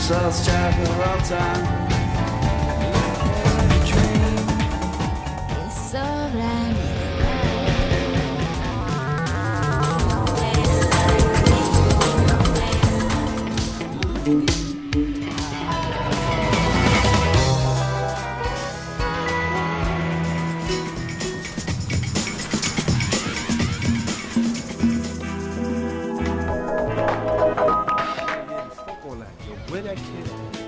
lost track of all time. It's alright. Where that kid?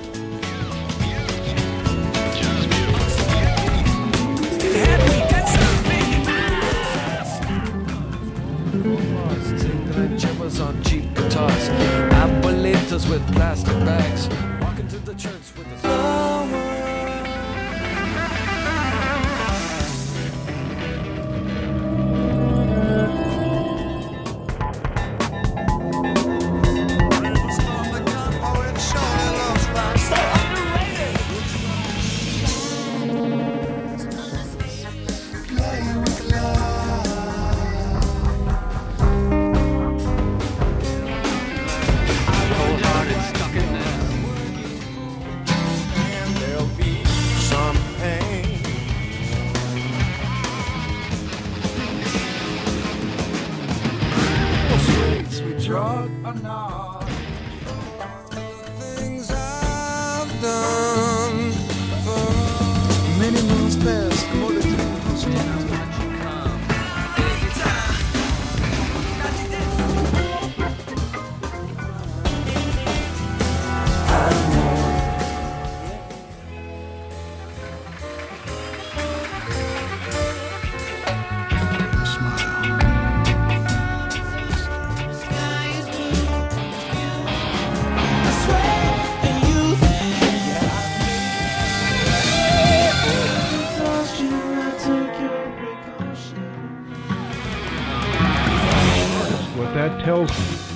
Chippers on cheap guitars, abuelitas with plastic bags, walking to the church with the drug or not. Things I've done for many moons past. What that tells me